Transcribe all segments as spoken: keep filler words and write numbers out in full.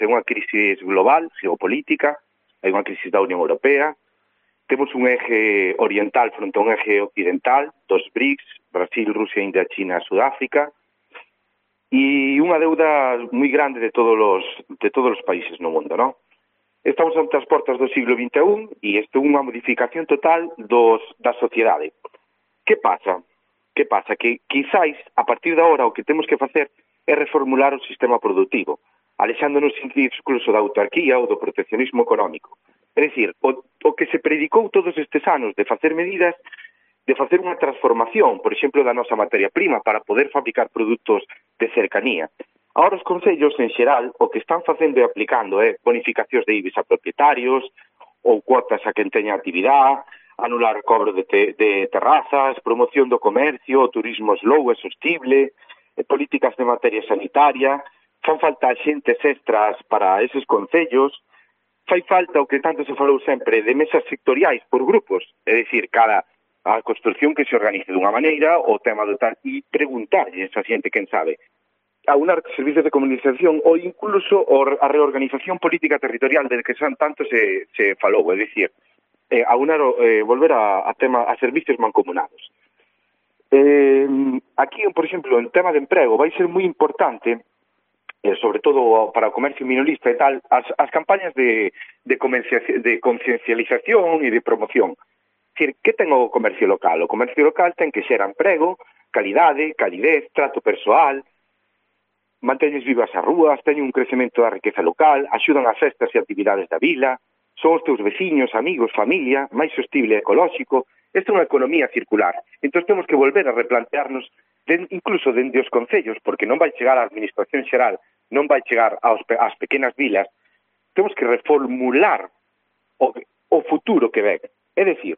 Ten unha crise global, geopolítica, hai unha crise da Unión Europea, temos un eje oriental fronte a un eje occidental, dos BRICS, Brasil, Rusia, India, China, Sudáfrica, e unha deuda moi grande de todos os, de todos os países no mundo, non? Estamos ante as portas do siglo vinte e un e isto é unha modificación total dos, da sociedade. Que pasa? Que pasa? Que quizáis, a partir de agora, o que temos que facer é reformular o sistema productivo, alexándonos incluso da autarquía ou do proteccionismo económico. É dicir, o, o que se predicou todos estes anos de facer medidas, de facer unha transformación, por exemplo, da nosa materia prima para poder fabricar produtos de cercanía. Ahora os concellos, en xeral, o que están facendo e aplicando é bonificacións de I B I S a propietarios ou cuotas a quen teña actividade, anular o cobro de, te, de terrazas, promoción do comercio, turismo slow e sostible, políticas de materia sanitaria, fan falta xentes extras para eses concellos, fai falta o que tanto se falou sempre de mesas sectoriais por grupos, é dicir, cada a construción que se organice dunha maneira, o tema do tal, e preguntarlle a esa xente quen sabe, aunar servicios de comunicación ou incluso a reorganización política territorial del que san tanto se, se falou, é dicir, eh, aunar, eh, volver a, a tema a servicios mancomunados. Eh, aquí, por exemplo, en tema de emprego, vai ser moi importante, eh, sobre todo para o comercio minorista e tal, as, as campañas de, de, de conciencialización e de promoción. É dicir, que ten o comercio local? O comercio local ten que xera emprego, calidade, calidez, trato persoal, manteñes vivas as rúas, teñen un crecemento da riqueza local, axudan as festas e actividades da vila, son os teus veciños, amigos, familia, máis sostible e ecolóxico. Esta é unha economía circular. Entón temos que volver a replantearnos, de, incluso dende os concellos, porque non vai chegar á administración xeral, non vai chegar aos, ás pequenas vilas, temos que reformular o, o futuro que ven. É dicir,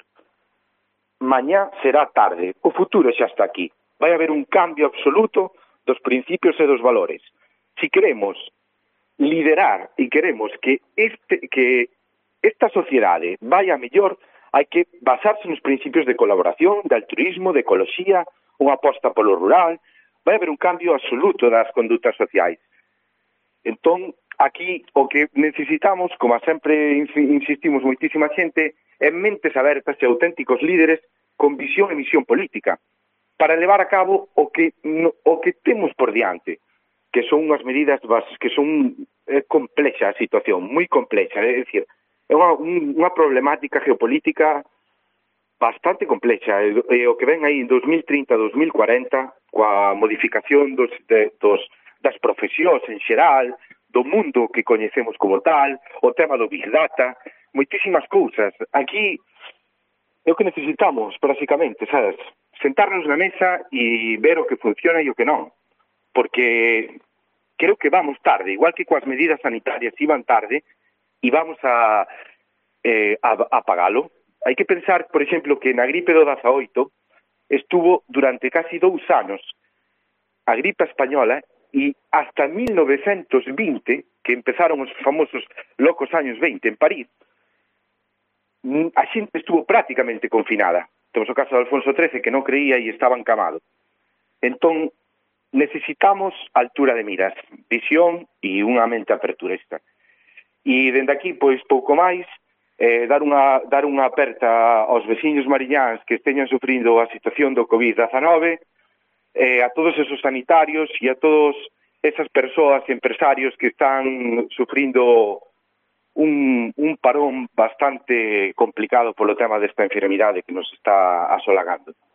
mañá será tarde, o futuro xa está aquí. Vai haber un cambio absoluto dos principios e dos valores. Si queremos liderar e queremos que, este, que esta sociedade vaya mellor, hai que basarse nos principios de colaboración, de altruismo, de ecoloxía, unha aposta polo rural. Vai haber un cambio absoluto das condutas sociais. Entón, aquí o que necesitamos, como sempre insistimos moitísima xente, é mentes abertas e auténticos líderes con visión e misión política para levar a cabo o que no, o que temos por diante, que son unhas medidas que son é complexa a situación, moi complexa, é dicir, é unha, unha problemática geopolítica bastante complexa, e, e o que ven aí en dos mil trinta a dos mil cuarenta, coa modificación dos, de, dos, das profesións en xeral, do mundo que coñecemos como tal, o tema do Big Data, moitísimas cousas. Aquí é o que necesitamos, basicamente, sabes? Sentarnos na mesa e ver o que funciona e o que non. Porque creo que vamos tarde, igual que coas medidas sanitarias iban tarde, e vamos a, eh, a, a pagalo. Hai que pensar, por exemplo, que na gripe do dezaoito estuvo durante casi dous anos a gripe española e hasta mil novecentos vinte, que empezaron os famosos locos años veinte en París, a xente estuvo prácticamente confinada. Temos o caso de Alfonso trece, que non creía e estaba encamado. Entón, necesitamos altura de miras, visión e unha mente aperturista. E dende aquí, pois, pouco máis, eh, dar unha dar unha aperta aos veciños mariñáns que esteñan sufrindo a situación do covid dezenove, eh, a todos esos sanitarios e a todos esas persoas e empresarios que están sufrindo un, un parón bastante complicado polo tema desta enfermidade que nos está asolagando.